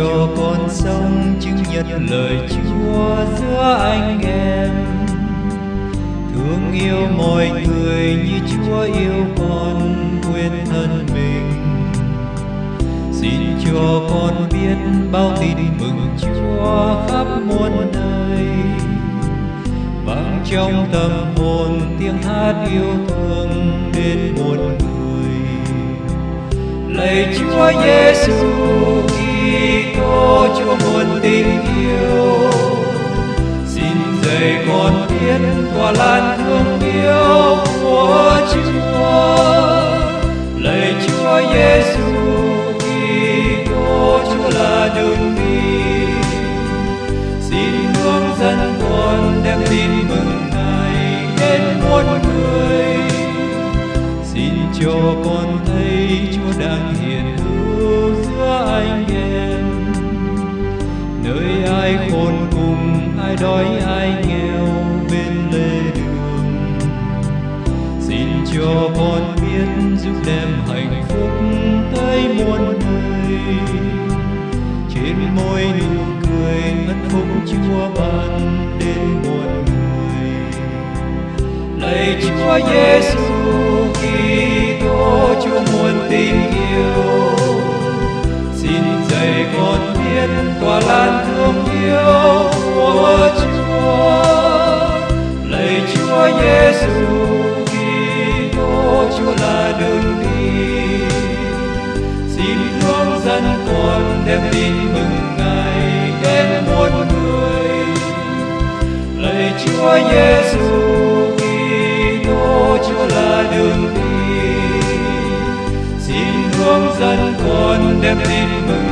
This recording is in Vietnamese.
cho con sống chứng nhận lời Chúa giữa anh em, thương yêu mọi người như Chúa yêu con quên thân mình. Xin cho con biết bao tin mừng Chúa khắp muôn nơi, vang trong tâm hồn tiếng hát yêu thương đến muôn người. Lạy Chúa Giêsu Kitô, Chúa muôn tình yêu, xin dạy con biết tỏa lan thương yêu của Chúa. Lạy Chúa Giêsu Kitô, Chúa là đường đi, xin hướng dẫn con đem tin mừng Ngài đến muôn người. Xin cho con thấy Chúa đang hiện hữu giữa anh em, nơi ai khốn cùng, ai đói, ai nghèo bên lề đường. Xin cho con biết giúp đem hạnh phúc tới muôn nơi, trên môi nụ cười ân phúc Chúa ban đến muôn người. Lạy Chúa Giêsu Kitô, Chúa muôn tình yêu, xin dạy con biết tỏa lan thương yêu của Chúa. Lạy Chúa Giêsu Kitô, Chúa là đường đi, xin hướng dẫn con đem tin mừng Ngài đến muôn người. Lạy Chúa Giêsu Kitô, Chúa là đường đi, xin hướng dẫn con đem tin mừng